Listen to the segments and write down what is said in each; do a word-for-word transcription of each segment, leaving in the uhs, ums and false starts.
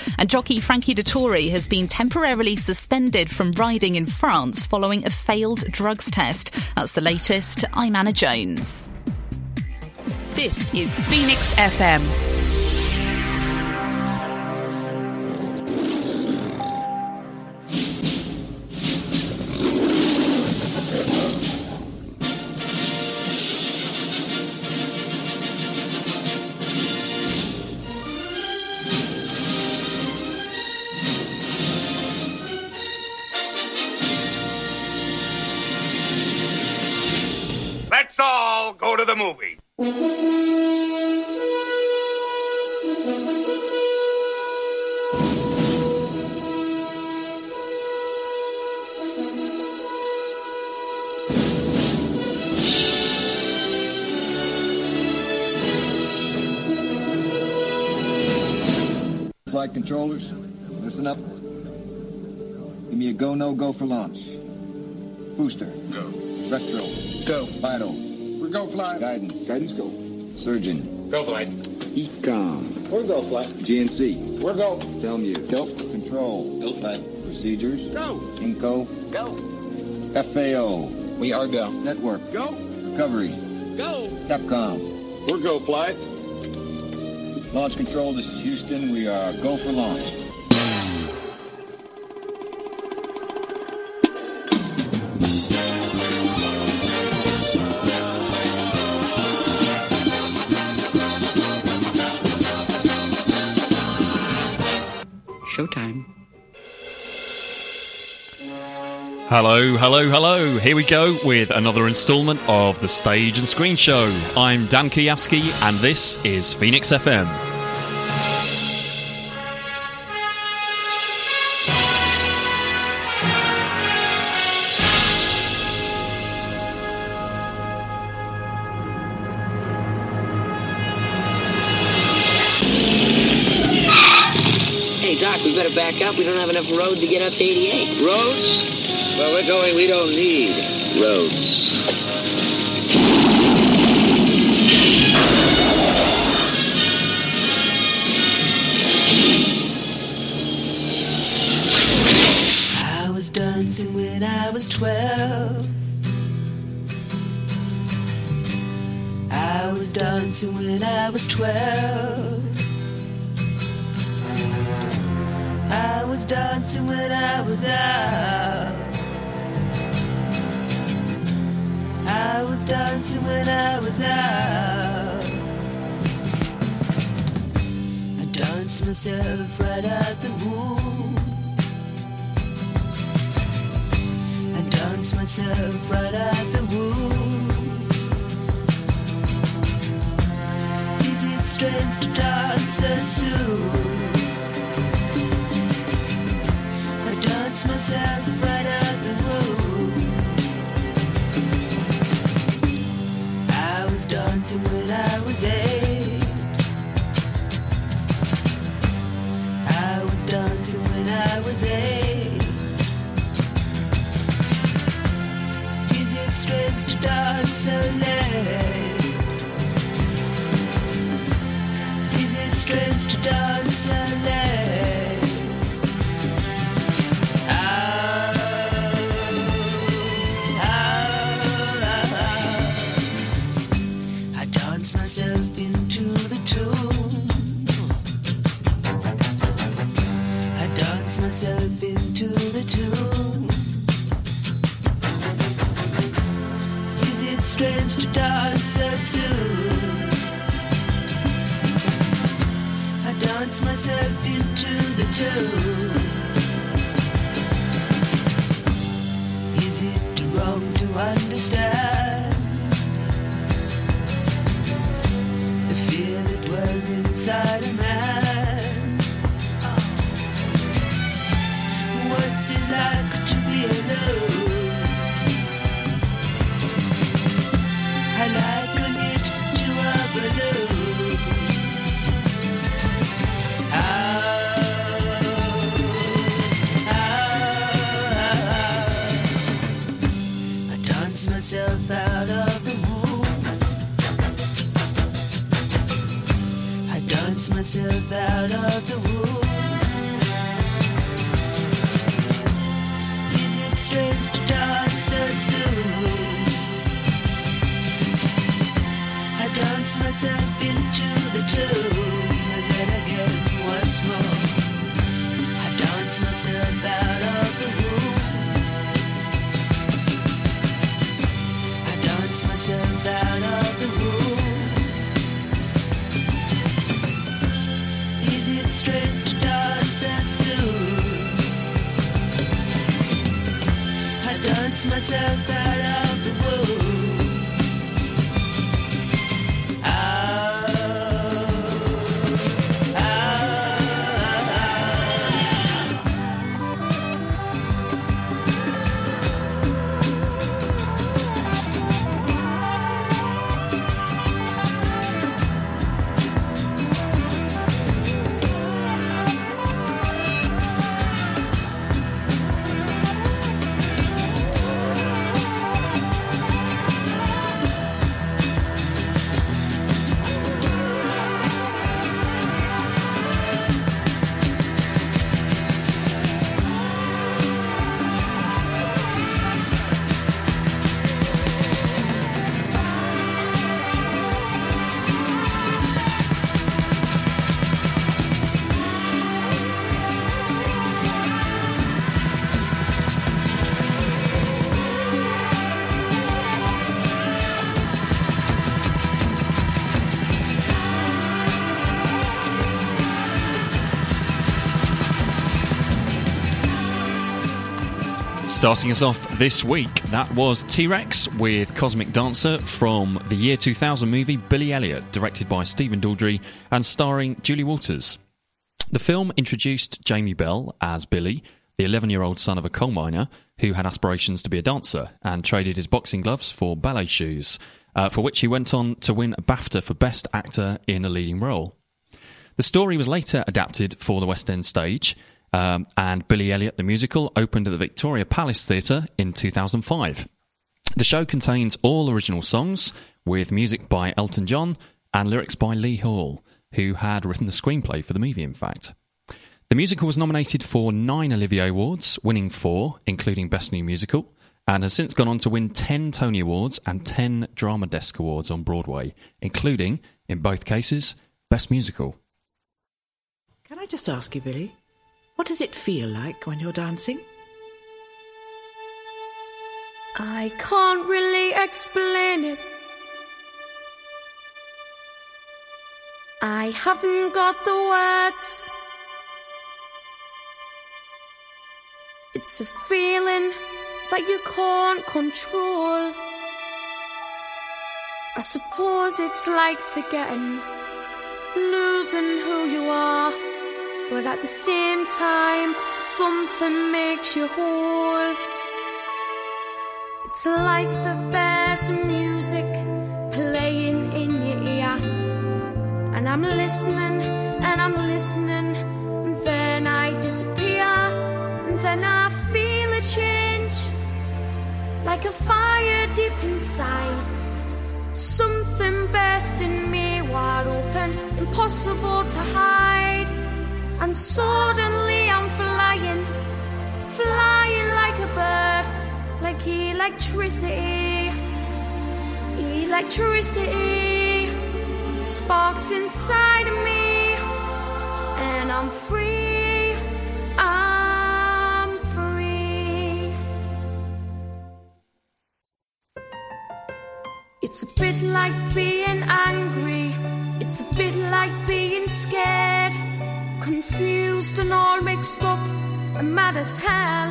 And jockey Frankie Dettori has been temporarily suspended from riding in France following a failed drugs test. That's the latest. I'm Anna Jones. This is Phoenix F M. Let's all go to the movie. Flight controllers, listen up. Give me a go, no go for launch. Booster. Go. Retro. Go. Vital. We're go flight. Guidance. Guidance go. Surgeon. Go flight. Ecom. We're go flight. G N C. We're go. Telmu. Go. Control. Go flight. Procedures. Go. Inco. Go. F A O. We are go. Network. Go. Recovery. Go. Capcom. We're go flight. Launch control, this is Houston. We are go for launch. Showtime. Hello, hello, hello. Here we go with another instalment of the Stage and Screen Show. I'm Dan Kijavsky and this is Phoenix F M. Hey, Doc, we better back up. We don't have enough road to get up to eighty-eight. Roads? Well, we're going, we don't need roads. I was dancing when I was twelve. I was dancing when I was twelve. I was dancing when I was out. I was dancing when I was out. I danced myself right out the womb. I danced myself right out the womb. Is it strange to dance so soon? I danced myself right out the womb. I was dancing when I was eight. I was dancing when I was eight. Is it strange to dance so late? Is it strange to dance so late? Myself into the tune. I dance myself into the tune. Is it strange to dance so soon? I dance myself into the tune. Is it wrong to understand the fear that was inside a man? What's it like to be alone? I liken it to a balloon. Ah, ah, ah. I dance myself out of the womb. I dance myself out of the womb. myself into the tomb, and then again once more. I dance myself out of the womb. I dance myself out of the womb. Is it strange to dance so soon? I dance myself out of the womb. Starting us off this week, that was T-Rex with Cosmic Dancer from the year two thousand movie Billy Elliot, directed by Stephen Daldry and starring Julie Walters. The film introduced Jamie Bell as Billy, the eleven-year-old son of a coal miner who had aspirations to be a dancer and traded his boxing gloves for ballet shoes, uh, for which he went on to win a BAFTA for Best Actor in a Leading Role. The story was later adapted for the West End stage, Um, and Billy Elliot the musical opened at the Victoria Palace Theatre in two thousand five. The show contains all original songs, with music by Elton John and lyrics by Lee Hall, who had written the screenplay for the movie, in fact. The musical was nominated for nine Olivier Awards, winning four, including Best New Musical, and has since gone on to win ten Tony Awards and ten Drama Desk Awards on Broadway, including, in both cases, Best Musical. Can I just ask you, Billy, what does it feel like when you're dancing? I can't really explain it. I haven't got the words. It's a feeling that you can't control. I suppose it's like forgetting, losing who you are. But at the same time, something makes you whole. It's like that there's music playing in your ear, and I'm listening, and I'm listening, and then I disappear, and then I feel a change, like a fire deep inside. Something burst in me wide open, impossible to hide. And suddenly I'm flying, flying like a bird, like electricity, electricity sparks inside of me, and I'm free, I'm free. It's a bit like being angry, it's a bit like being scared, confused and all mixed up and mad as hell.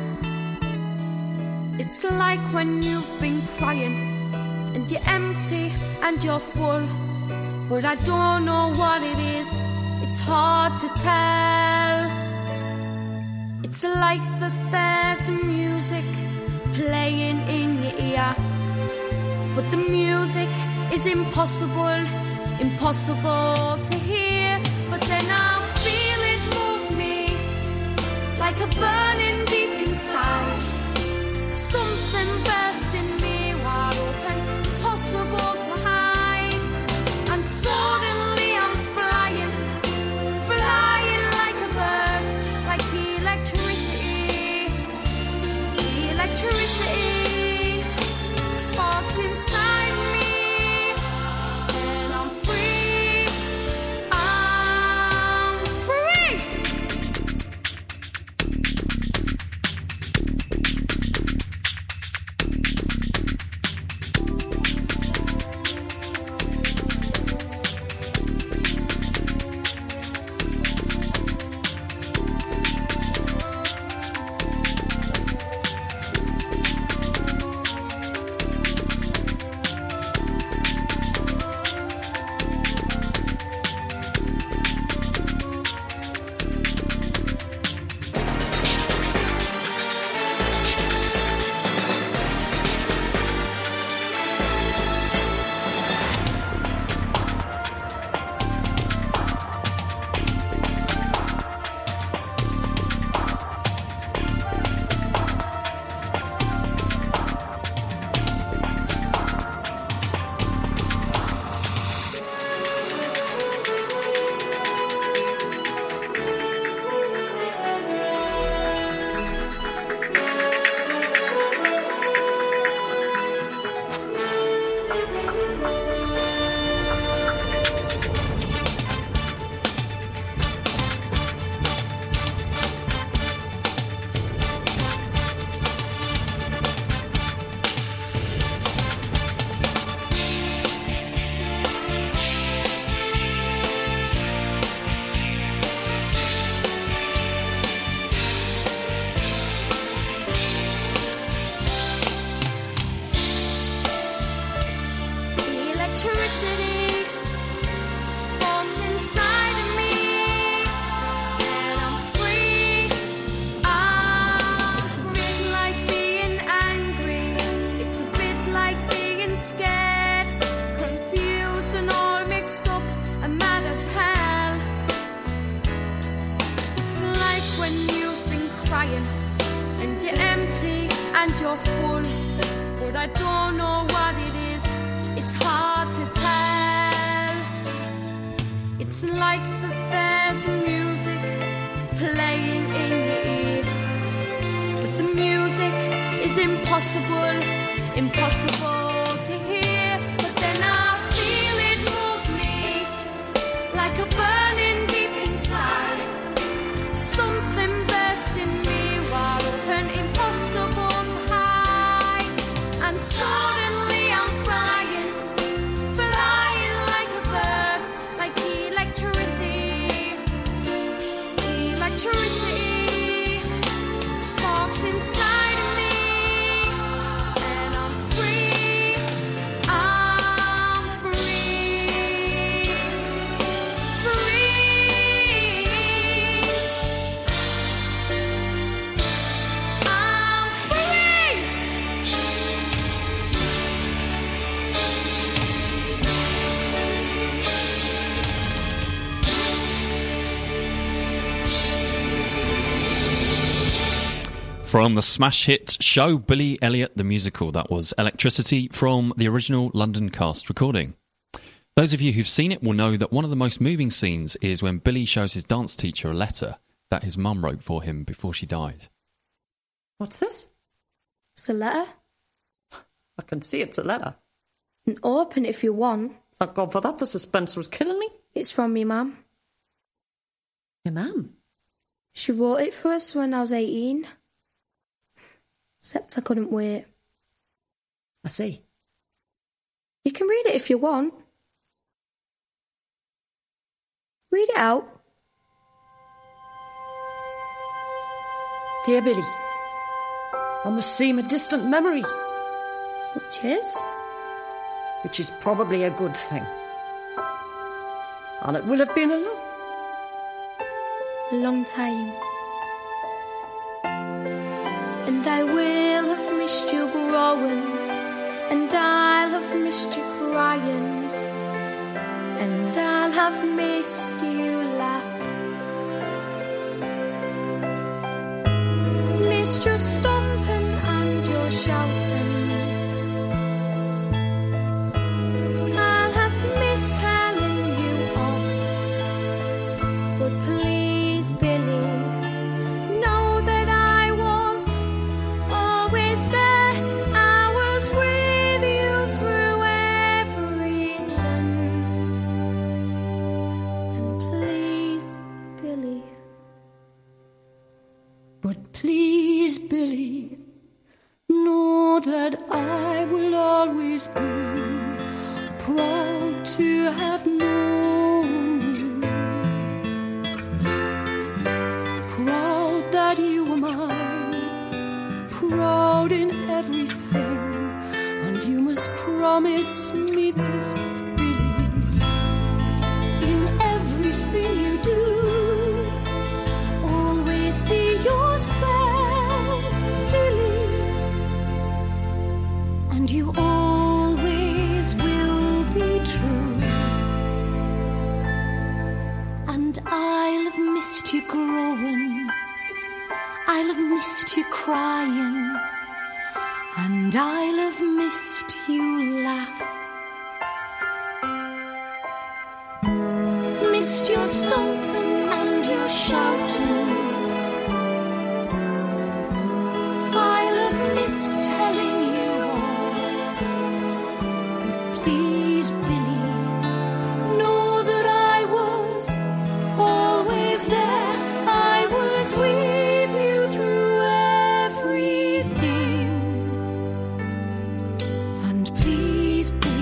It's like when you've been crying and you're empty and you're full, but I don't know what it is, it's hard to tell. It's like that there's music playing in your ear, but the music is impossible, impossible to hear. But then I feel it move me, like a burning deep inside. Something burst in me wide open, impossible to hide. And suddenly I'm flying, flying like a bird, like electricity, electricity sparks inside me, and I'm when you've been crying and you're empty and you're full, but I don't know what it is, it's hard to tell. It's like that there's music playing in your ear, but the music is impossible, impossible to hear. But then I feel it move me like a burning deep inside, something burst in me wide open, impossible to hide. And suddenly I'm flying, flying like a bird, like electricity, electricity sparks inside of me, and I'm free, I'm free, free, I'm free. From the smash hit show Billy Elliot the Musical, that was Electricity from the original London cast recording. Those of you who've seen it will know that one of the most moving scenes is when Billy shows his dance teacher a letter that his mum wrote for him before she died. What's this? It's a letter. I can see it's a letter. And open it if you want. Thank God for that, the suspense was killing me. It's from me mum. Your mum? She wrote it for us when I was eighteen. Except I couldn't wait. I see. You can read it if you want. Read it out. Dear Billy, I must seem a distant memory. Which is? Which is probably a good thing. And it will have been a long... A long time. And I will have missed you growing, and I'll have missed you crying, and I'll have missed you laugh, missed your stomping and your shouting, I'll have missed telling you off, but please, Billy, know that I was always there. I was with you through everything. And please, Billy. But please, Billy, know that I will always be proud to have known you, proud that you were mine, proud in everything, and you must promise me this, Billy, in everything you do, always be yourself, Billy, and you always will be true. And I'll have missed you growing, I'll have missed you crying, and I'll have missed you laugh, missed your stomping and your shouting, I'll have missed telling you off, but please, Billy, know that I was always there, I was with you through everything, and please, Billy,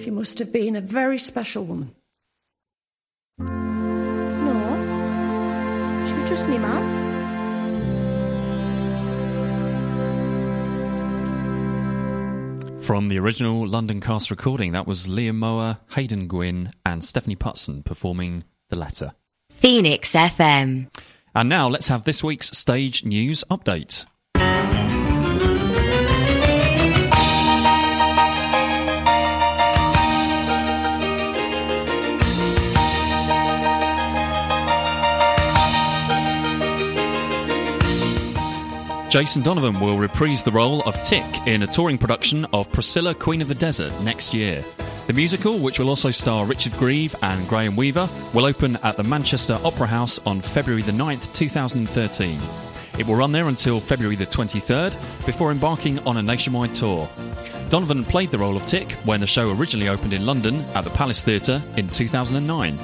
She must have been a very special woman. No, she was just me mum. From the original London cast recording, that was Liam Mower, Hayden Gwynn and Stephanie Putson performing The Letter. Phoenix F M. And now let's have this week's stage news update. Jason Donovan will reprise the role of Tick in a touring production of Priscilla, Queen of the Desert next year. The musical, which will also star Richard Grieve and Graham Weaver, will open at the Manchester Opera House on February the ninth, twenty thirteen. It will run there until February the twenty-third, before embarking on a nationwide tour. Donovan played the role of Tick when the show originally opened in London at the Palace Theatre in two thousand nine.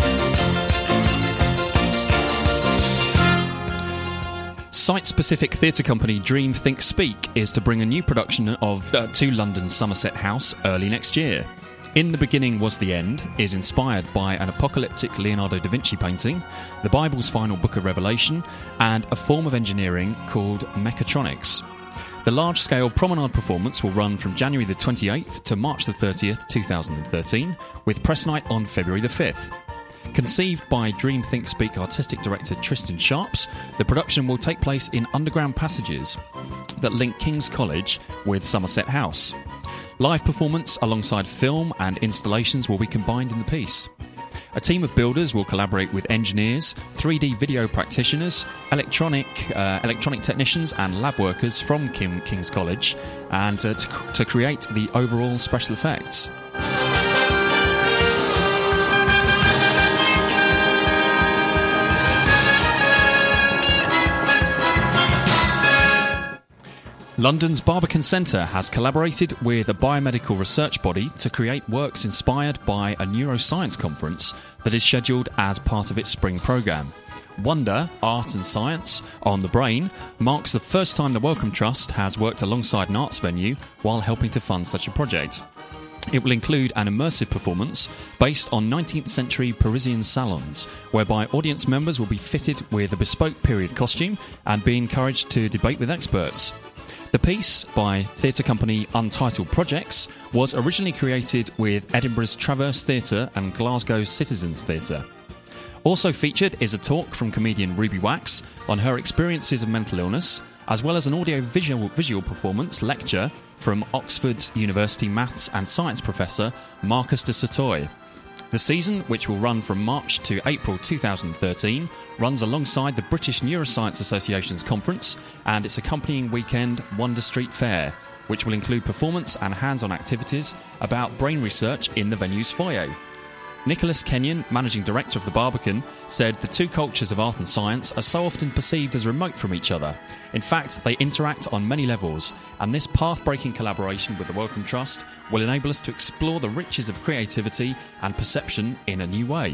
Site-specific theatre company Dream Think Speak is to bring a new production of uh, to London's Somerset House early next year. In the Beginning Was the End is inspired by an apocalyptic Leonardo da Vinci painting, the Bible's final book of Revelation, and a form of engineering called mechatronics. The large-scale promenade performance will run from January the twenty-eighth to March the thirtieth, twenty thirteen, with press night on February the fifth. Conceived by Dream Think Speak artistic director Tristan Sharps, the production will take place in underground passages that link King's College with Somerset House. Live performance alongside film and installations will be combined in the piece. A team of builders will collaborate with engineers, three D video practitioners, electronic uh, electronic technicians and lab workers from King, King's College and uh, to, to create the overall special effects. London's Barbican Centre has collaborated with a biomedical research body to create works inspired by a neuroscience conference that is scheduled as part of its spring programme. Wonder, Art and Science on the Brain marks the first time the Wellcome Trust has worked alongside an arts venue while helping to fund such a project. It will include an immersive performance based on nineteenth century Parisian salons, whereby audience members will be fitted with a bespoke period costume and be encouraged to debate with experts. The piece, by theatre company Untitled Projects, was originally created with Edinburgh's Traverse Theatre and Glasgow's Citizens Theatre. Also featured is a talk from comedian Ruby Wax on her experiences of mental illness, as well as an audio-visual visual performance lecture from Oxford University maths and science professor Marcus de Satoy. The season, which will run from March to April twenty thirteen, runs alongside the British Neuroscience Association's conference and its accompanying weekend Wonder Street Fair, which will include performance and hands-on activities about brain research in the venue's foyer. Nicholas Kenyon, managing director of the Barbican, said the two cultures of art and science are so often perceived as remote from each other. In fact, they interact on many levels, and this path-breaking collaboration with the Wellcome Trust will enable us to explore the riches of creativity and perception in a new way.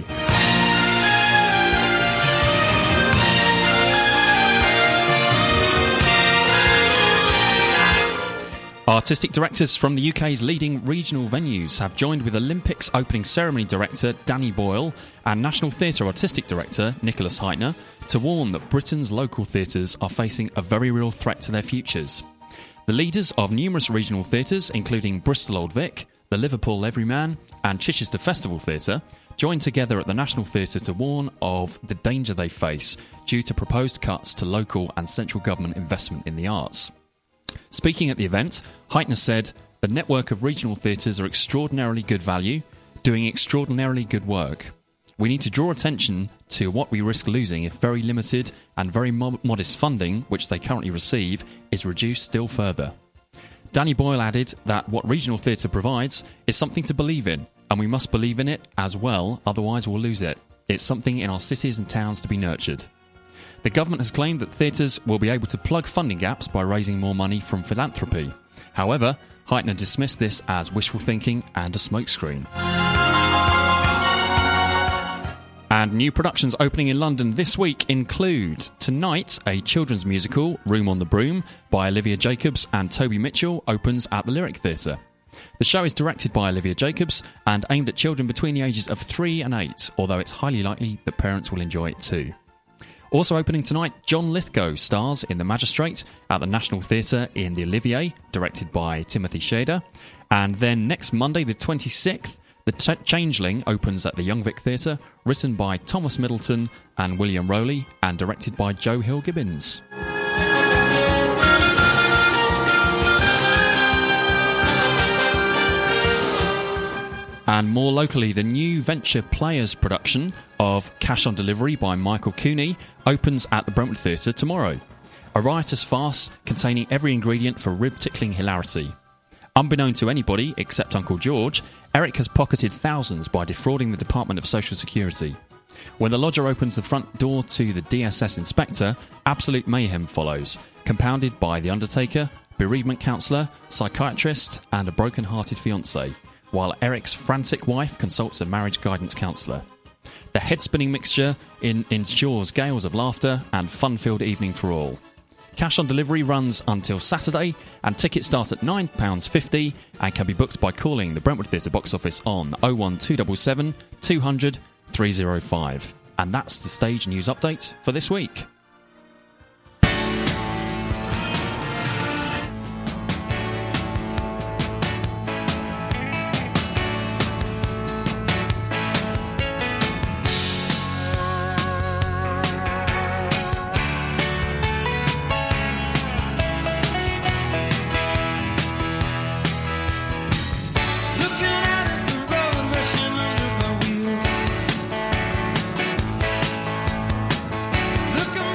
Artistic directors from the U K's leading regional venues have joined with Olympics opening ceremony director Danny Boyle and National Theatre Artistic Director Nicholas Heitner to warn that Britain's local theatres are facing a very real threat to their futures. The leaders of numerous regional theatres, including Bristol Old Vic, the Liverpool Everyman and Chichester Festival Theatre, joined together at the National Theatre to warn of the danger they face due to proposed cuts to local and central government investment in the arts. Speaking at the event, Heitner said, "The network of regional theatres are extraordinarily good value, doing extraordinarily good work. We need to draw attention to what we risk losing if very limited and very mo- modest funding, which they currently receive, is reduced still further." Danny Boyle added that what regional theatre provides is something to believe in, and we must believe in it as well, otherwise we'll lose it. It's something in our cities and towns to be nurtured. The government has claimed that theatres will be able to plug funding gaps by raising more money from philanthropy. However, Heitner dismissed this as wishful thinking and a smokescreen. And new productions opening in London this week include tonight a children's musical, Room on the Broom, by Olivia Jacobs and Toby Mitchell, opens at the Lyric Theatre. The show is directed by Olivia Jacobs and aimed at children between the ages of three and eight, although it's highly likely that parents will enjoy it too. Also opening tonight, John Lithgow stars in The Magistrate at the National Theatre in The Olivier, directed by Timothy Shader. And then next Monday, the twenty-sixth, The Ch- Changeling opens at the Young Vic Theatre, written by Thomas Middleton and William Rowley, and directed by Joe Hill-Gibbons. And more locally, the new Venture Players production of Cash on Delivery by Michael Cooney opens at the Brentwood Theatre tomorrow. A riotous farce containing every ingredient for rib-tickling hilarity. Unbeknown to anybody except Uncle George, Eric has pocketed thousands by defrauding the Department of Social Security. When the lodger opens the front door to the D S S inspector, absolute mayhem follows, compounded by the undertaker, bereavement counsellor, psychiatrist, and a broken-hearted fiancé, while Eric's frantic wife consults a marriage guidance counsellor. The head-spinning mixture in, ensures gales of laughter and fun-filled evening for all. Cash on Delivery runs until Saturday, and tickets start at nine pounds fifty and can be booked by calling the Brentwood Theatre box office on oh one two seven seven, two hundred, three oh five. And that's the stage news update for this week. Look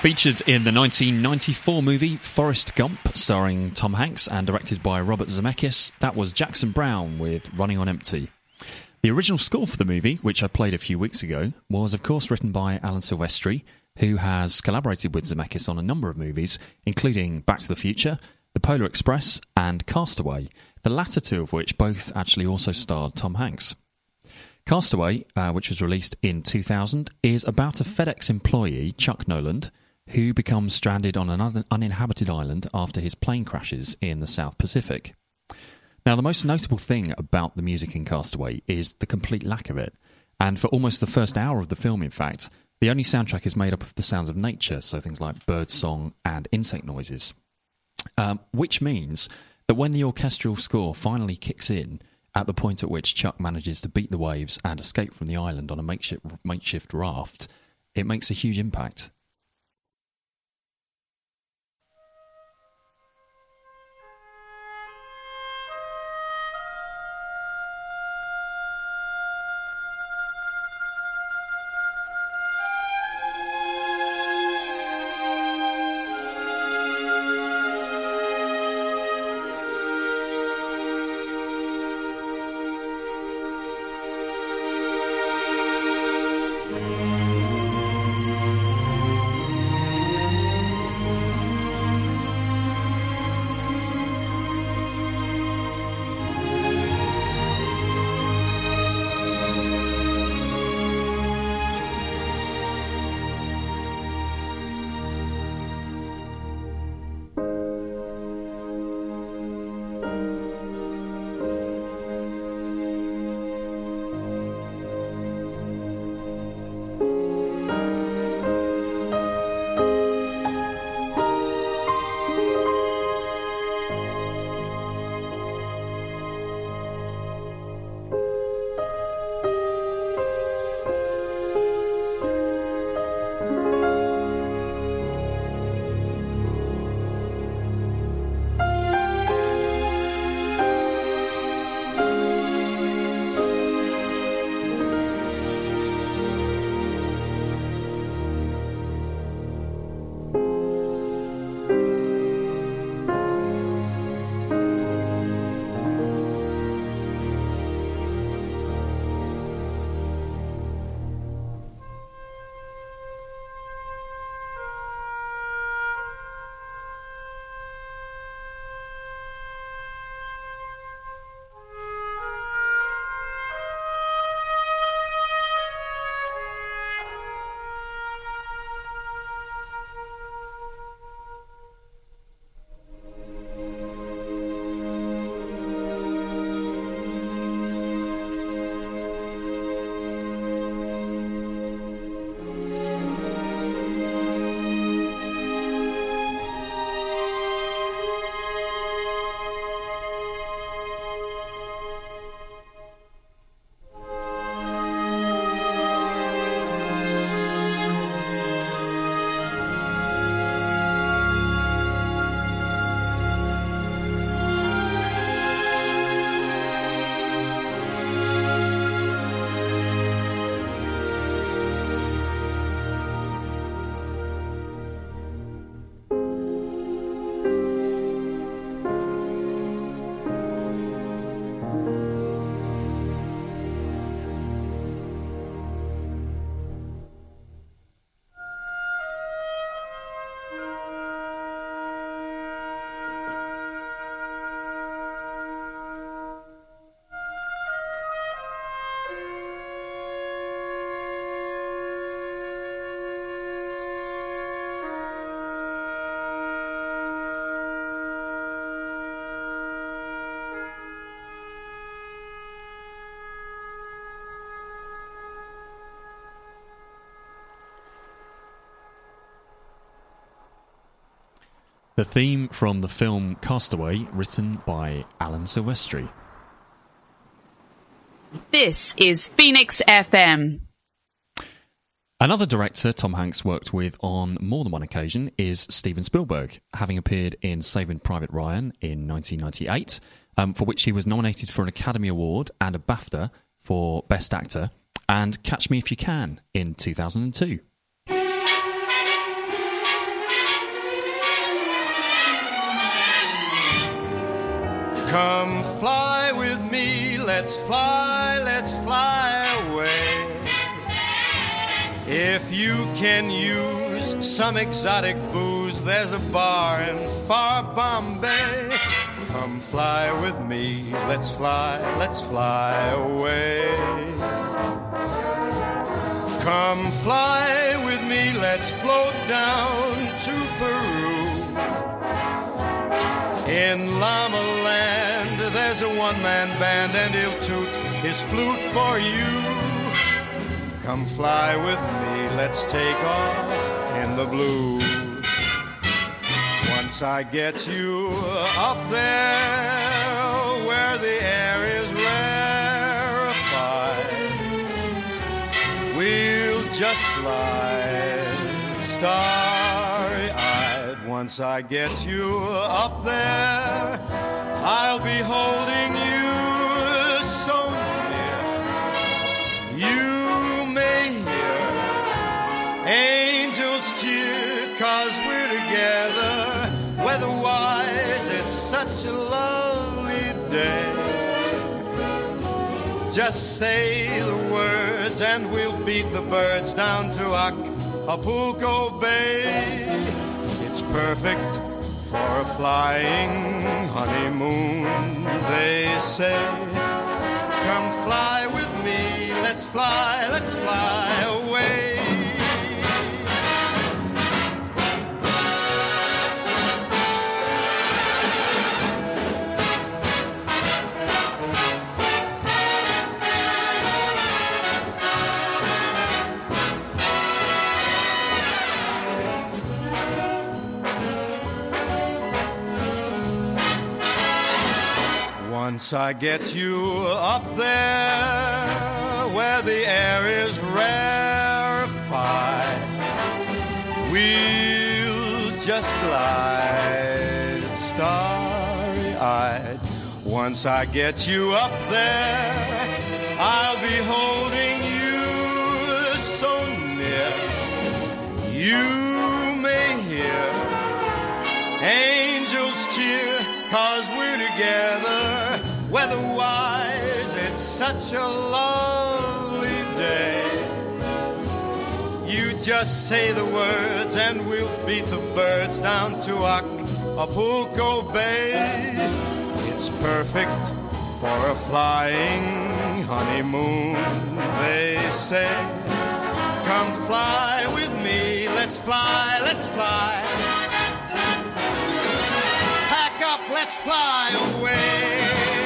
Featured in the nineteen ninety-four movie Forrest Gump, starring Tom Hanks and directed by Robert Zemeckis, that was Jackson Browne with Running on Empty. The original score for the movie, which I played a few weeks ago, was of course written by Alan Silvestri, who has collaborated with Zemeckis on a number of movies, including Back to the Future, The Polar Express and Castaway, the latter two of which both actually also starred Tom Hanks. Castaway, uh, which was released in two thousand, is about a FedEx employee, Chuck Noland, who becomes stranded on an un- uninhabited island after his plane crashes in the South Pacific. Now, the most notable thing about the music in Castaway is the complete lack of it. And for almost the first hour of the film, in fact, the only soundtrack is made up of the sounds of nature, so things like bird song and insect noises. Um, which means that when the orchestral score finally kicks in, at the point at which Chuck manages to beat the waves and escape from the island on a makeshift, makeshift raft, it makes a huge impact. The theme from the film Castaway, written by Alan Silvestri. This is Phoenix F M. Another director Tom Hanks worked with on more than one occasion is Steven Spielberg, having appeared in Saving Private Ryan in nineteen ninety-eight, um, for which he was nominated for an Academy Award and a BAFTA for Best Actor, and Catch Me If You Can in two thousand two. Come fly with me, let's fly, let's fly away. If you can use some exotic booze, there's a bar in far Bombay. Come fly with me, let's fly, let's fly away. Come fly with me, let's float down to Peru. In Llama Land, there's a one-man band and he'll toot his flute for you. Come fly with me, let's take off in the blue. Once I get you up there where the air is rarefied, we'll just slide starry-eyed. Once I get you up there, I'll be holding you so near. You may hear angels cheer, 'cause we're together. Weather-wise, it's such a lovely day. Just say the words and we'll beat the birds down to Acapulco Bay. It's perfect for a flying honeymoon, they say. Come fly with me, let's fly, let's fly away. Once I get you up there where the air is rarefied, we'll just glide starry-eyed. Once I get you up there, I'll be holding you so near. You may hear angels cheer, 'cause we're together. Weather-wise, it's such a lovely day. You just say the words and we'll beat the birds down to Acapulco Bay. It's perfect for a flying honeymoon, they say. Come fly with me, let's fly, let's fly. Pack up, let's fly away.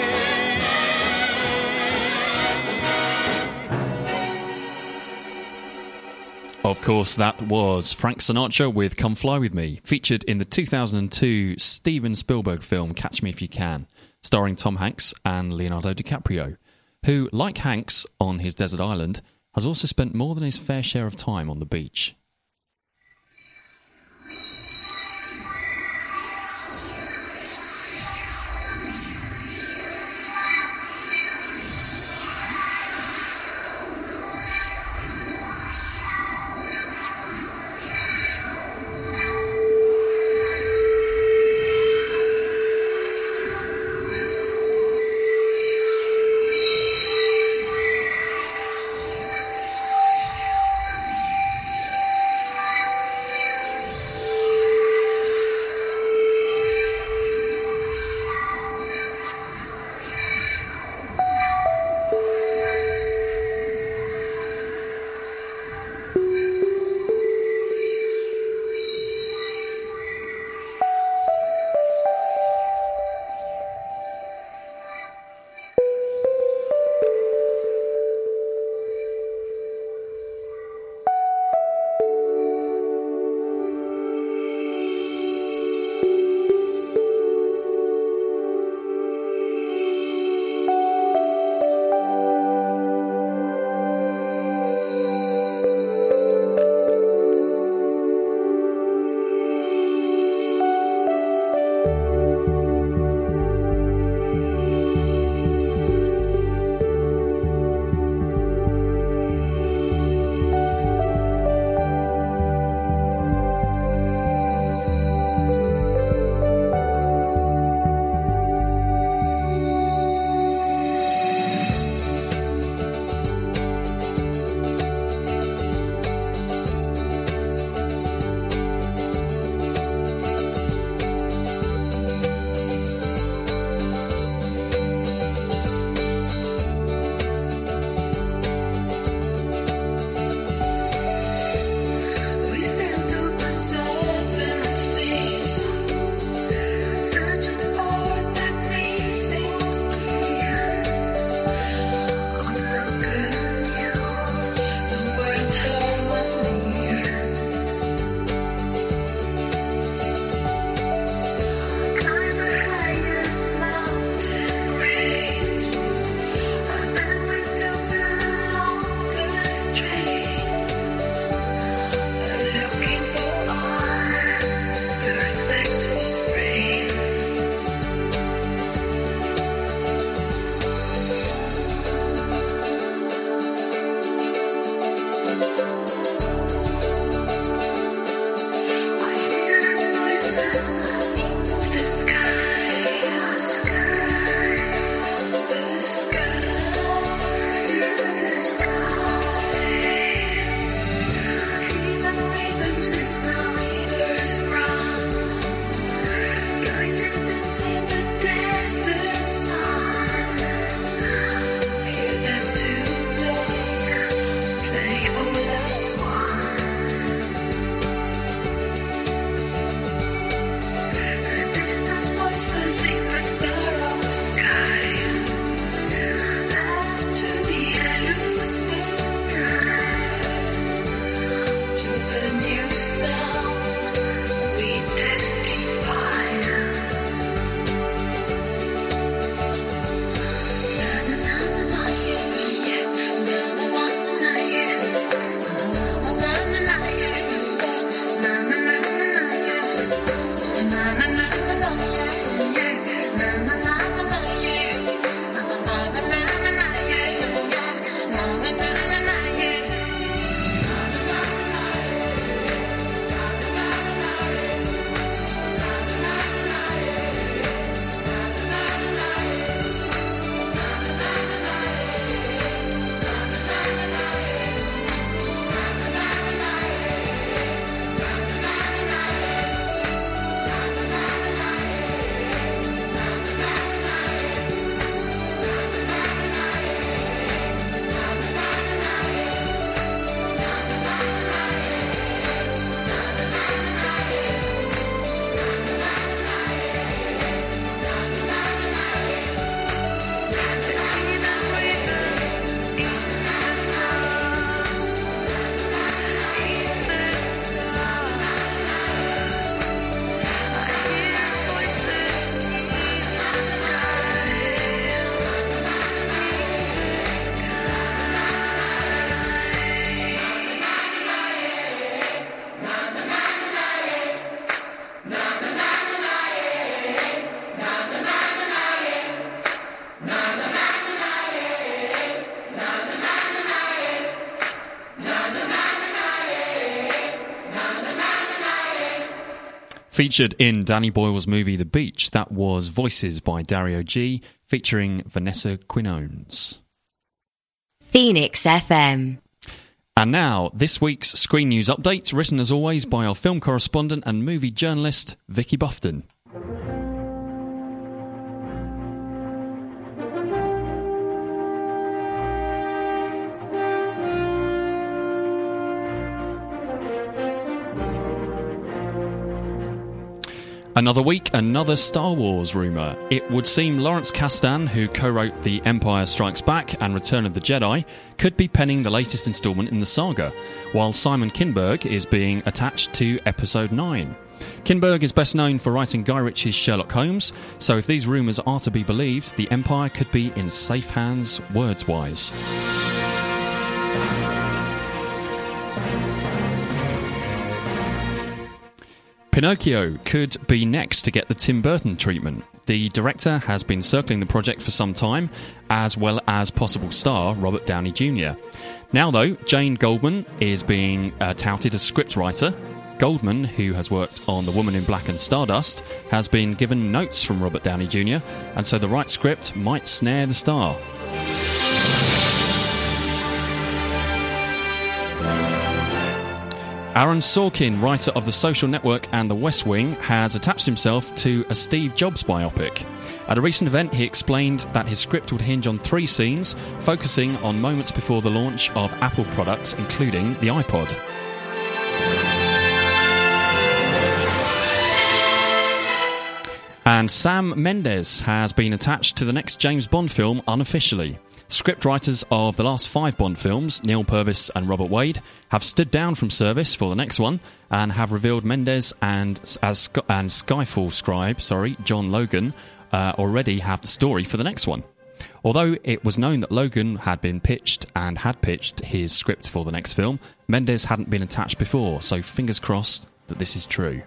Of course, that was Frank Sinatra with Come Fly With Me, featured in the two thousand two Steven Spielberg film Catch Me If You Can, starring Tom Hanks and Leonardo DiCaprio, who, like Hanks on his desert island, has also spent more than his fair share of time on the beach. Featured in Danny Boyle's movie The Beach, that was Voices by Dario G, featuring Vanessa Quinones. Phoenix F M. And now, this week's Screen News Update, written as always by our film correspondent and movie journalist, Vicky Buffton. Another week, another Star Wars rumour. It would seem Lawrence Kasdan, who co-wrote The Empire Strikes Back and Return of the Jedi, could be penning the latest instalment in the saga, while Simon Kinberg is being attached to Episode nine. Kinberg is best known for writing Guy Ritchie's Sherlock Holmes, so if these rumours are to be believed, The Empire could be in safe hands words-wise. Pinocchio could be next to get the Tim Burton treatment. The director has been circling the project for some time, as well as possible star Robert Downey Junior Now, though, Jane Goldman is being uh, touted as scriptwriter. Goldman, who has worked on The Woman in Black and Stardust, has been given notes from Robert Downey Junior, and so the right script might snare the star. Aaron Sorkin, writer of The Social Network and The West Wing, has attached himself to a Steve Jobs biopic. At a recent event, he explained that his script would hinge on three scenes, focusing on moments before the launch of Apple products, including the iPod. And Sam Mendes has been attached to the next James Bond film unofficially. Scriptwriters of the last five Bond films, Neil Purvis and Robert Wade, have stood down from service for the next one and have revealed Mendes and as and Skyfall scribe, sorry, John Logan, uh, already have the story for the next one. Although it was known that Logan had been pitched and had pitched his script for the next film, Mendes hadn't been attached before, so fingers crossed that this is true.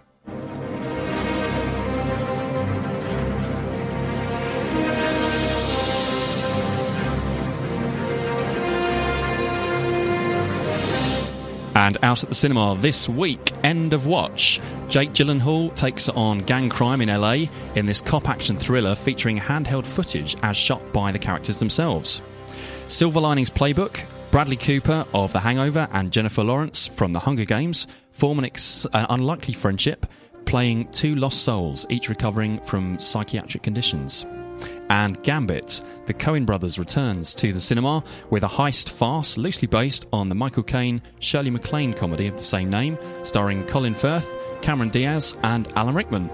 And out at the cinema this week, End of Watch. Jake Gyllenhaal takes on gang crime in L A in this cop action thriller featuring handheld footage as shot by the characters themselves. Silver Linings Playbook. Bradley Cooper of The Hangover and Jennifer Lawrence from The Hunger Games form an ex- uh, unlikely friendship, playing two lost souls, each recovering from psychiatric conditions. And Gambit, the Coen brothers returns to the cinema with a heist farce loosely based on the Michael Caine, Shirley MacLaine comedy of the same name, starring Colin Firth, Cameron Diaz and Alan Rickman.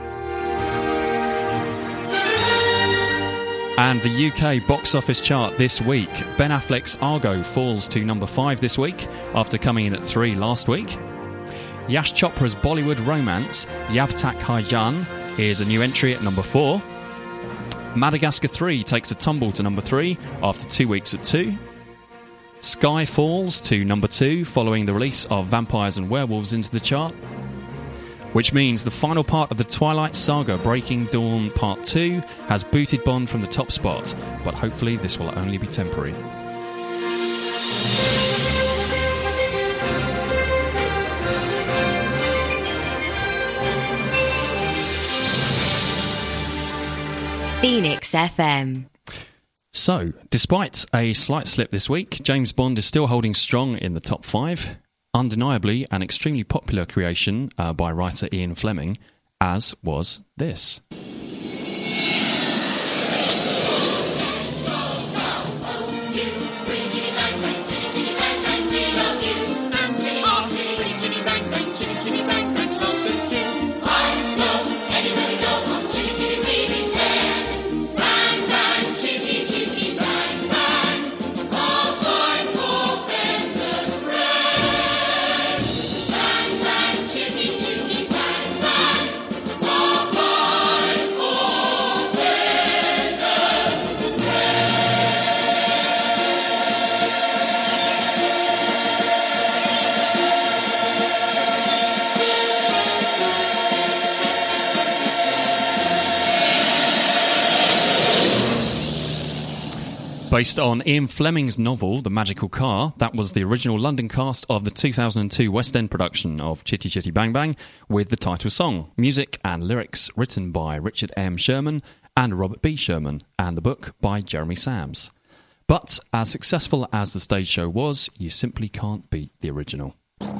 And the U K box office chart this week. Ben Affleck's Argo falls to number five this week after coming in at three last week. Yash Chopra's Bollywood romance, Yab Tak Hai Jaan, is a new entry at number four. Madagascar three takes a tumble to number three after two weeks at two. Sky falls to number two following the release of Vampires and Werewolves into the chart. Which means the final part of the Twilight Saga, Breaking Dawn Part two, has booted Bond from the top spot, but hopefully this will only be temporary. Phoenix F M. So, despite a slight slip this week, James Bond is still holding strong in the top five. Undeniably an extremely popular creation uh, by writer Ian Fleming, as was this. Based on Ian Fleming's novel, The Magical Car, that was the original London cast of the two thousand two West End production of Chitty Chitty Bang Bang with the title song. Music and lyrics written by Richard M. Sherman and Robert B. Sherman, and the book by Jeremy Sams. But as successful as the stage show was, you simply can't beat the original.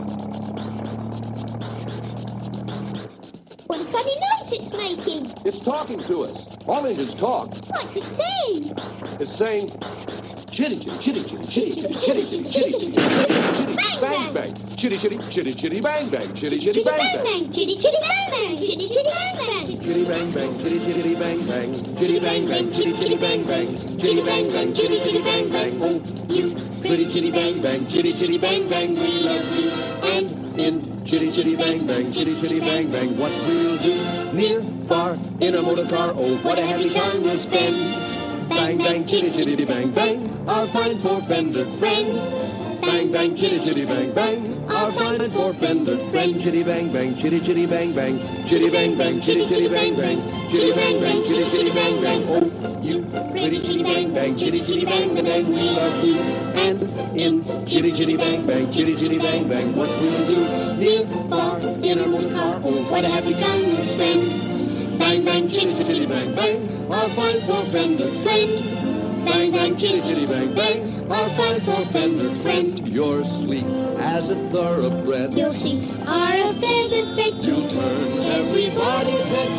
What a funny noise it's making. It's talking to us. All engines talk. What's it saying? It's saying, chitty chitty chitty chitty chitty chitty chitty chitty chitty chitty chitty bang bang, chitty chitty chitty chitty bang bang, chitty chitty bang bang, chitty chitty bang bang, chitty chitty bang bang, chitty bang bang, chitty chitty bang bang, chitty bang bang, chitty chitty bang bang, chitty bang bang, chitty chitty bang bang. Oh, you pretty chitty bang bang, chitty chitty bang bang, we love you. And in chitty chitty bang bang, chitty chitty bang bang, what we'll do near, far, in a motor car. Oh, what a happy time we'll spend. Bang bang, chitty chitty bang bang, our fine four-fendered friend. Bang bang, chitty chitty bang bang, our fine and four-fendered friend. Chitty bang bang, chitty chitty bang bang, chitty bang bang, chitty chitty bang bang, chitty bang bang, chitty chitty bang bang. Oh, you pretty chitty bang bang, chitty chitty bang bang, we love you. And in chitty chitty bang bang, chitty chitty bang bang, what we'll do near, far, in a motor car. Oh, what a happy time we'll spend. Bang bang, chitty chitty bang bang, our fine four-fendered friend. Bang bang, chitty chitty bang bang, our fine four-fendered friend. You're sleek as a thoroughbred. Your seats are a feathered bed. You'll turn everybody's head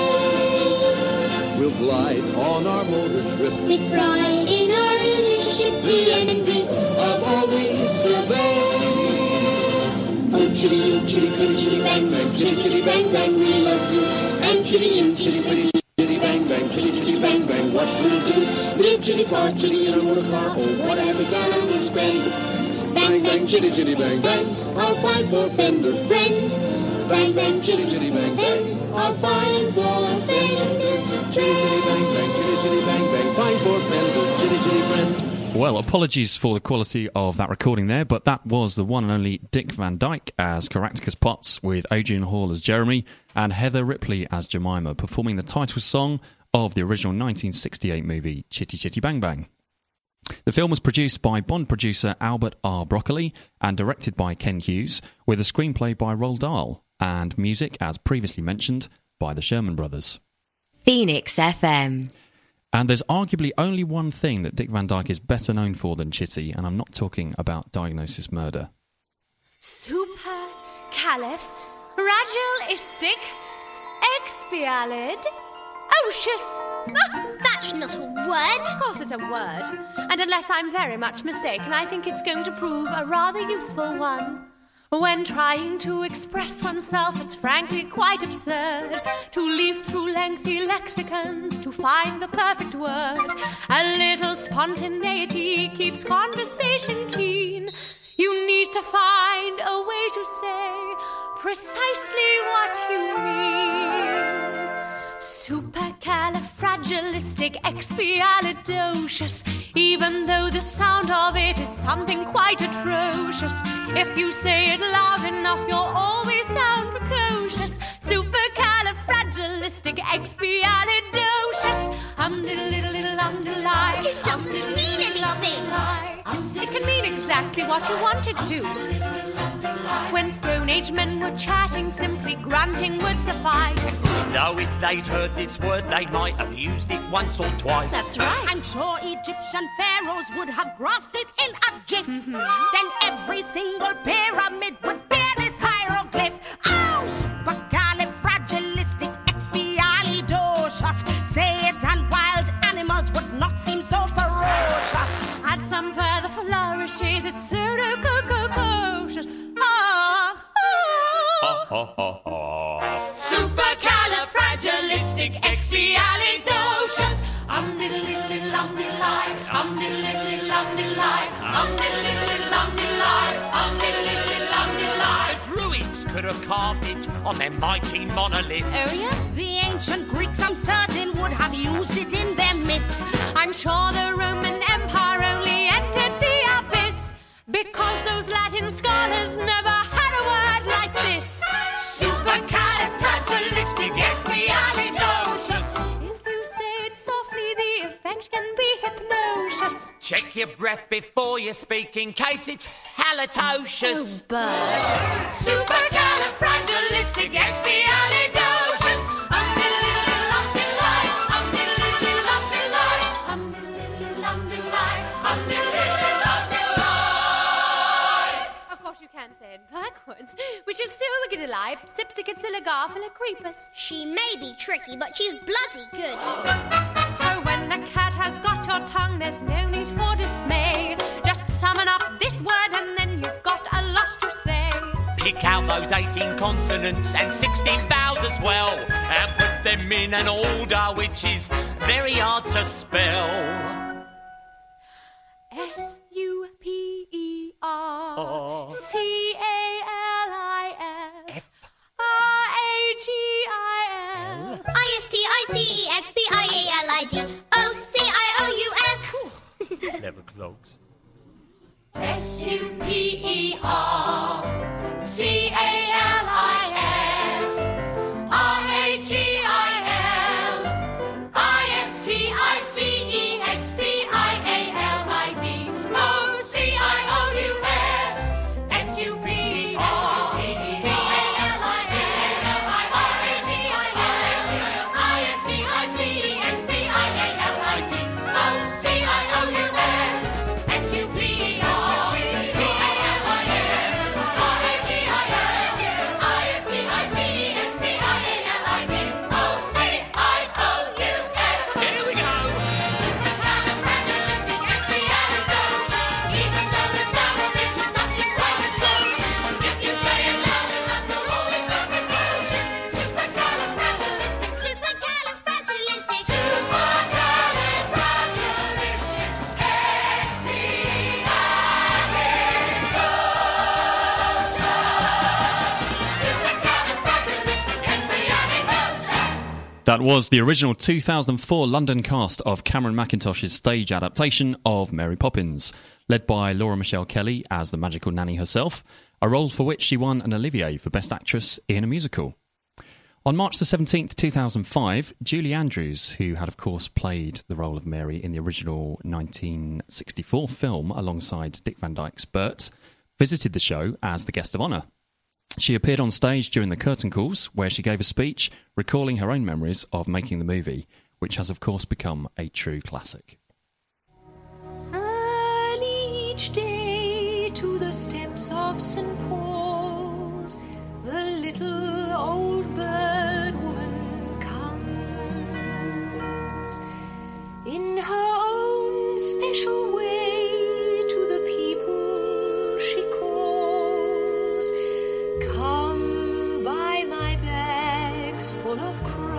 today. We'll glide on our motor trip with pride in our relationship, the envy of all we survey. Oh, chitty, oh, chitty, pretty, chitty, bang, bang, chitty, chitty, bang, bang, we love you. And chitty, oh, chitty, pretty, chitty, bang, bang, chitty, chitty, bang, bang, what we'll do. Live chitty, far, chitty, in a motor car. Oh, what a happy time we'll spend. Bang, bang, chitty, chitty, bang, bang, our fine four-fendered friend. Bang, bang, chitty, chitty, bang, bang, our fine four-fendered. Chitty, chitty, bang, bang, chitty, chitty, bang, bang, fine four-fendered, chitty, chitty, friend. Well, apologies for the quality of that recording there, but that was the one and only Dick Van Dyke as Caractacus Potts, with Adrian Hall as Jeremy and Heather Ripley as Jemima, performing the title song of the original nineteen sixty-eight movie Chitty Chitty Bang Bang. The film was produced by Bond producer Albert R. Broccoli and directed by Ken Hughes, with a screenplay by Roald Dahl and music, as previously mentioned, by the Sherman Brothers. Phoenix F M. And there's arguably only one thing that Dick Van Dyke is better known for than Chitty, and I'm not talking about Diagnosis Murder. Supercalifragilisticexpialidocious. That's not a word. Of course it's a word. And unless I'm very much mistaken, I think it's going to prove a rather useful one. When trying to express oneself, it's frankly quite absurd to leaf through lengthy lexicons to find the perfect word. A little spontaneity keeps conversation keen. You need to find a way to say precisely what you mean. Supercalifragilisticexpialidocious, even though the sound of it is something quite atrocious. If you say it loud enough, you'll always sound precocious. Supercalifragilisticexpialidocious. Um diddle diddle diddle um diddle. But it doesn't mean anything. It can mean exactly what you want it to. When Stone Age men were chatting, simply grunting would suffice. Now if they'd heard this word, they might have used it once or twice. That's right. I'm sure Egyptian pharaohs would have grasped it in a jiff. Mm-hmm. Then every single pyramid would bear this hieroglyph. Oh, supercalifragilisticexpialidocious. Say it and wild animals would not seem so ferocious. Add some further flourishes, it's pseudo-co-co-cautious. Ah, ah. Ha, ha, ha. Supercalifragilisticexpialidocious. Um diddle diddle diddle um diddle lie. Um diddle diddle diddle um diddle lie. Um diddle diddle diddle um diddle lie. Um diddle diddle diddle um diddle lie. The Druids could have carved it on their mighty monoliths. Oh yeah? The ancient Greeks, I'm certain, would have used it in their myths. I'm sure the Roman Empire only entered the abyss because those Latin scholars never had a word like this. Supercalifragilisticexpialidocious. If you say it softly, the effect can be hypnosis. ferocious. Check your breath before you speak in case it's halitosis. Oh, bird. Supercalifragilisticexpialidocious. Of course you can say it backwards, which is supergalifsipsicillagafilacrepus. She may be tricky, but she's bloody good. So when the cat has got your tongue, there's no need for dismay. Just summon up this word and then you've got a lot to say. Pick out those eighteen consonants and sixteen vowels as well, and put them in an order which is very hard to spell. S U P E R Oh. C A L I F R A G I L I S T I C E X P I A L I D O C I O U S. Never clogs. S U P E R C A L I F R A G I L I S T I C E X P I A L I D O C I O U S S U P E R C A L I F R A G I L I S T I C E X P I A L I D O C I O U S S U P E R That was the original two thousand four London cast of Cameron Mackintosh's stage adaptation of Mary Poppins, led by Laura Michelle Kelly as the magical nanny herself, a role for which she won an Olivier for Best Actress in a Musical. On March the seventeenth, two thousand five, Julie Andrews, who had of course played the role of Mary in the original nineteen sixty-four film alongside Dick Van Dyke's Bert, visited the show as the guest of honour. She appeared on stage during the curtain calls, where she gave a speech recalling her own memories of making the movie, which has of course become a true classic. Early each day to the steps of Saint Paul's, the little old bird woman comes in her own special way to the people she calls. Come buy my bags full of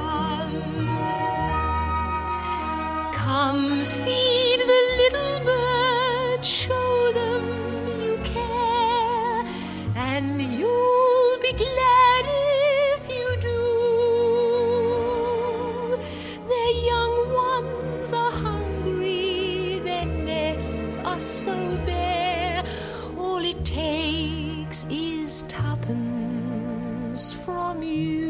crumbs. Come feed the little birds, show them you care, and you'll be glad if you do. Their young ones are hungry, their nests are so bare. All it takes is tuppence from you.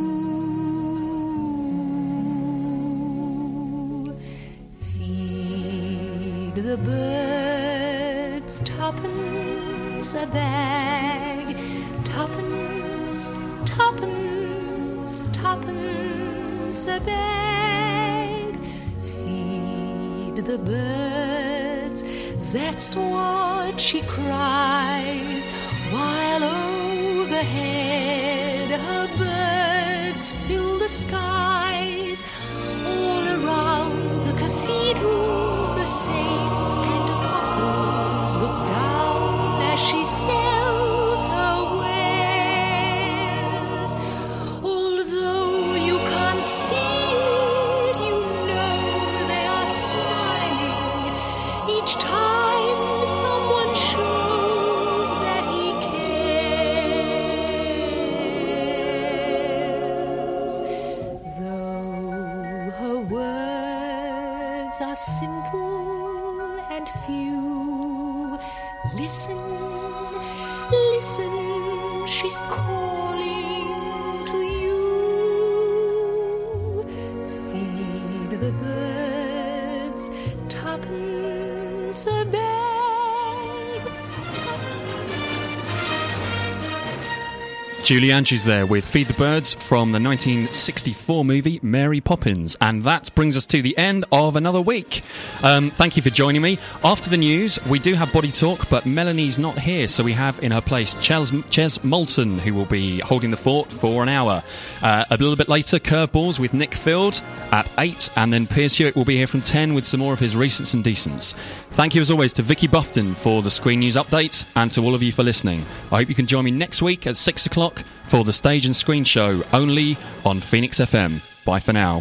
Feed the birds tuppence a bag, tuppence, tuppence, tuppence a bag. Feed the birds, that's what she cries, while overhead her birds fill the skies. All around the cathedral the saints and apostles look down as she sells her wares. Although you can't see it, you know they are smiling each time someone shows that he cares. Though her words are simple and few, listen, listen, she's calling to you. Feed the birds tuppence once a babe. Julie Andrews there with Feed the Birds from the nineteen sixty-four movie Mary Poppins. And that brings us to the end of another week. Um, thank you for joining me. After the news, we do have Body Talk, but Melanie's not here, so we have in her place Ches, Ches Moulton, who will be holding the fort for an hour. Uh, a little bit later, Curveballs with Nick Field at eight, and then Piers Hewitt will be here from ten with some more of his recents and decents. Thank you as always to Vicky Buffton for the Screen News update, and to all of you for listening. I hope you can join me next week at six o'clock for the Stage and Screen Show, only on Phoenix F M. Bye for now.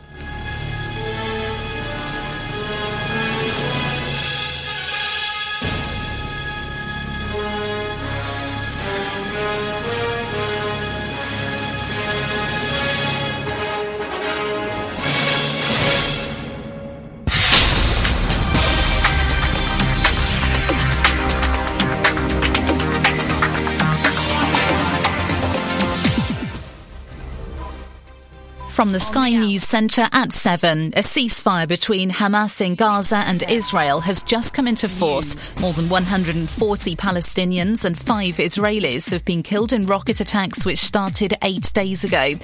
From the Sky News Centre at seven, a ceasefire between Hamas in Gaza and Israel has just come into force. More than one hundred forty Palestinians and five Israelis have been killed in rocket attacks which started eight days ago.